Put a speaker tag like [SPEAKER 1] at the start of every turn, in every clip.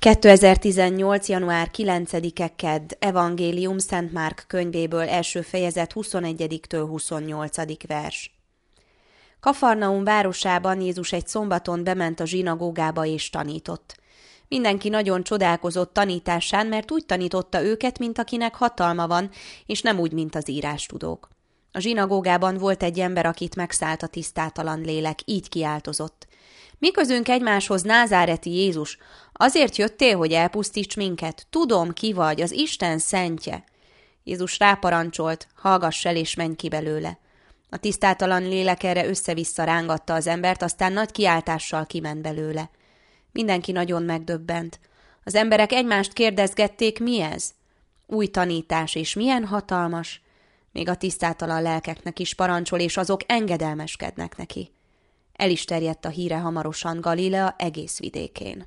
[SPEAKER 1] 2018. január 9-e kedd, Evangélium Szent Márk könyvéből, első fejezet 21-től 28. vers. Kafarnaum városában Jézus egy szombaton bement a zsinagógába és tanított. Mindenki nagyon csodálkozott tanításán, mert úgy tanította őket, mint akinek hatalma van, és nem úgy, mint az írástudók. A zsinagógában volt egy ember, akit megszállt a tisztátalan lélek, így kiáltozott: Mi közünk egymáshoz, názáreti Jézus? Azért jöttél, hogy elpusztíts minket? Tudom, ki vagy, az Isten szentje. Jézus ráparancsolt: Hallgass el és menj ki belőle. A tisztátalan lélek erre össze-vissza rángatta az embert, aztán nagy kiáltással kiment belőle. Mindenki nagyon megdöbbent. Az emberek egymást kérdezgették, mi ez? Új tanítás, és milyen hatalmas. Még a tisztátalan lelkeknek is parancsol, és azok engedelmeskednek neki. El is terjedt a híre hamarosan Galilea egész vidékén.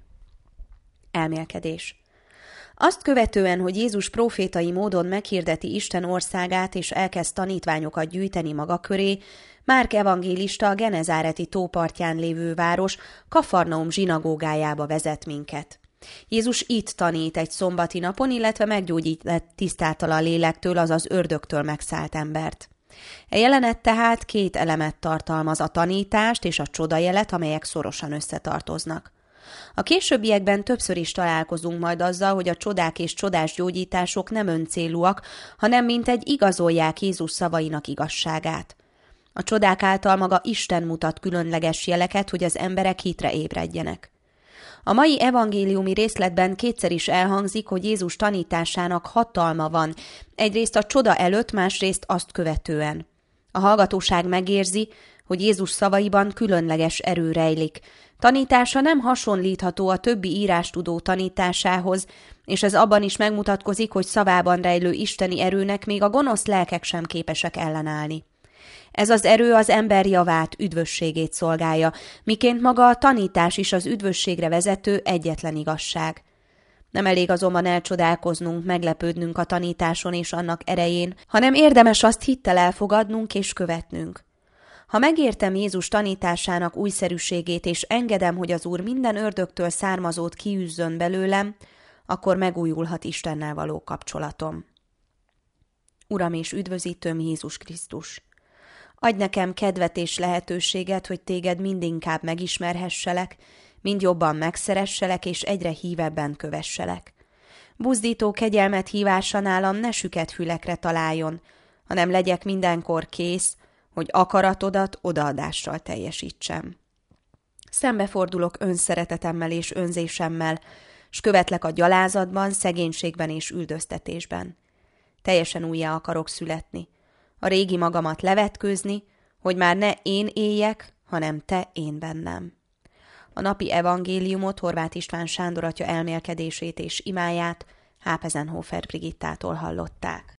[SPEAKER 1] Elmélkedés. Azt követően, hogy Jézus prófétai módon meghirdeti Isten országát és elkezd tanítványokat gyűjteni maga köré, Márk evangélista a Genezáreti tó partján lévő város Kafarnaum zsinagógájába vezet minket. Jézus itt tanít egy szombati napon, illetve meggyógyített tisztátalan lélektől, azaz ördögtől megszállt embert. E jelenet tehát két elemet tartalmaz, a tanítást és a csodajelet, amelyek szorosan összetartoznak. A későbbiekben többször is találkozunk majd azzal, hogy a csodák és csodás gyógyítások nem öncélúak, hanem mintegy igazolják Jézus szavainak igazságát. A csodák által maga Isten mutat különleges jeleket, hogy az emberek hitre ébredjenek. A mai evangéliumi részletben kétszer is elhangzik, hogy Jézus tanításának hatalma van, egyrészt a csoda előtt, másrészt azt követően. A hallgatóság megérzi, hogy Jézus szavaiban különleges erő rejlik. Tanítása nem hasonlítható a többi írástudó tanításához, és ez abban is megmutatkozik, hogy szavában rejlő isteni erőnek még a gonosz lelkek sem képesek ellenállni. Ez az erő az ember javát, üdvösségét szolgálja, miként maga a tanítás is az üdvösségre vezető egyetlen igazság. Nem elég azonban elcsodálkoznunk, meglepődnünk a tanításon és annak erején, hanem érdemes azt hittel elfogadnunk és követnünk. Ha megértem Jézus tanításának újszerűségét, és engedem, hogy az Úr minden ördögtől származót kiűzzön belőlem, akkor megújulhat Istennel való kapcsolatom. Uram és üdvözítőm Jézus Krisztus! Adj nekem kedvet és lehetőséget, hogy téged mindinkább megismerhesselek, mind jobban megszeresselek, és egyre hívebben kövesselek. Buzdító kegyelmet hívása nálam ne süket fülekre találjon, hanem legyek mindenkor kész, hogy akaratodat odaadással teljesítsem. Szembefordulok önszeretetemmel és önzésemmel, s követlek a gyalázatban, szegénységben és üldöztetésben. Teljesen újjá akarok születni, a régi magamat levetkőzni, hogy már ne én éljek, hanem te én bennem. A napi evangéliumot Horváth István Sándor atya elmélkedését és imáját Hápezenhofer Brigittától hallották.